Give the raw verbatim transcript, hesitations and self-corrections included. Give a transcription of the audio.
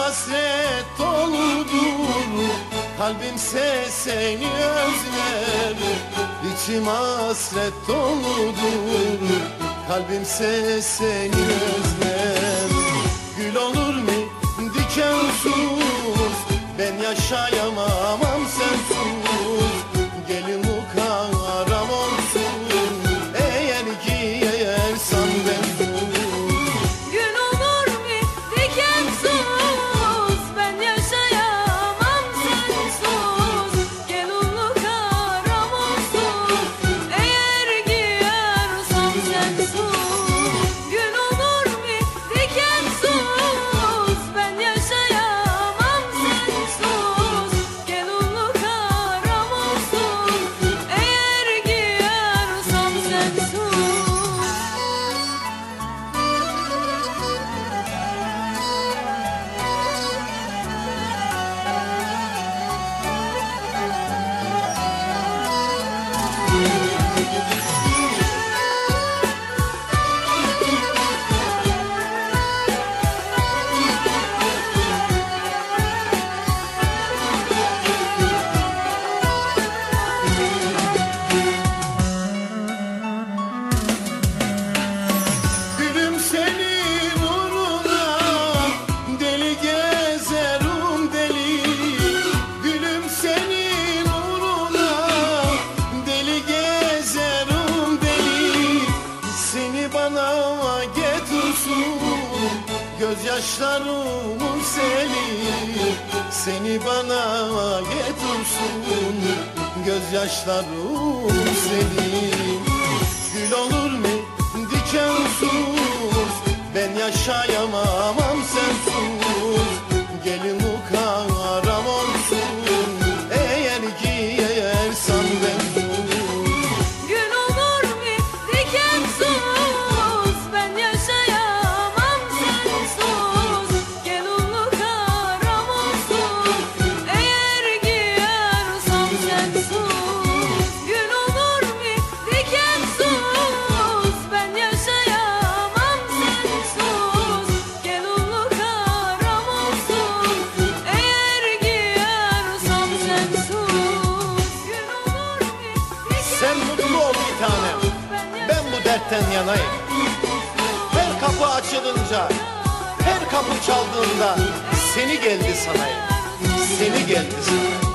hasret doludur, kalbimse seni özler. İçim hasret doludur, kalbimse seni özler. Gül olur mu dikensuz, ben yaşayamam sensiz. Gelin mukarram olsun, eğer giyersen ben. Gül olur mu dikensuz, ben yaşayamam sensiz. Gelin mukarram olsun, eğer giyersen sensiz. Gül olur mu dikensuz, ben yaşayamam sensiz. Gelin mukarram olsun, eğer giyersen sensiz. Gülüm senin uğruna deli gezerim deli. Gülüm senin uğruna deli gezerim deli. Seni bana getirsin gözyaşlarımın seli. Seni bana getirsin gözyaşlarımın seli. Gül olur mu dikensuz, ben yaşayamam sensiz. Gelin mukarram olsun, eğer giyersen ben. Gül olur mu dikensuz, ben yaşayamam sensiz. Gelin mukarram olsun, eğer giyersen sensiz. Gül olur mu dikensuz, ben yaşayamam sensiz. Gelin mukarram olsun, eğer giyersen sensiz. Gül olur mu Sen mutlu ol bir tanem, ben bu dertten yanayım. Her kapı açılınca, her kapı çaldığında seni geldi sanayım. Seni geldi sanayım.